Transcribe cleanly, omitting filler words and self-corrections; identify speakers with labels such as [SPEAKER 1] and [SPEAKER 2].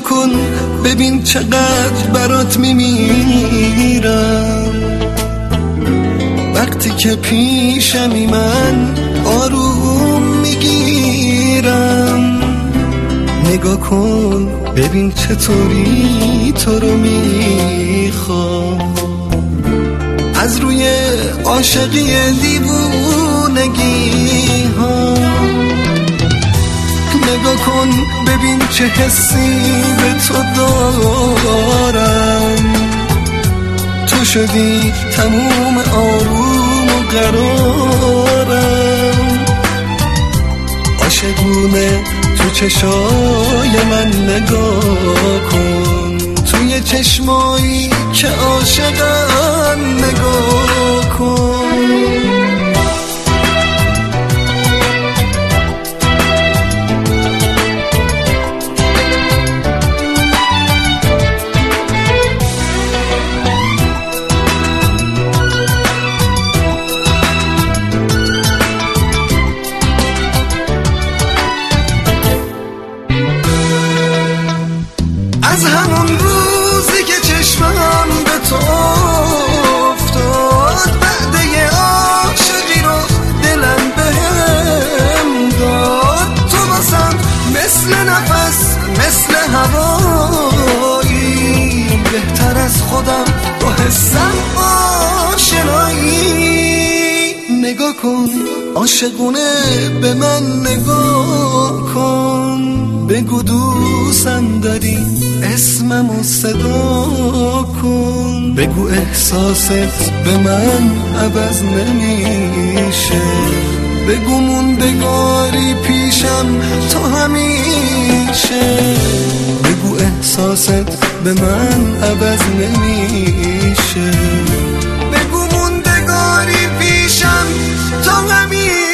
[SPEAKER 1] کن ببین چقدر برات میمیرم. وقتی که پیشمی من آروم میگیرم. نگاه کن ببین چطوری تو رو میخوام. از روی عاشقی دیوونگی ها نگاه کن ببین چه حسی به تو دارم. تو شدی تموم آروم و قرارم. عاشقونه تو چشای من نگاه کن. توی چشمایی که عاشقن نگاه کن. از همون روزی که چشمم به تو افتاد بعد یه عاشقی رو دلم بهم داد. تو واسم مثل نفس مثل هوایی بهتر از خودم با حسم آشنایی. نگاه کن عاشقونه به من نگاه کن. بگو دوستم داری اسممو صدا کن. بگو احساست به من عوض نمیشه. بگو موندگاری پیشم تو همیشه. بگو احساست به من عوض نمیشه. بگو موندگاری پیشم تو همیشه.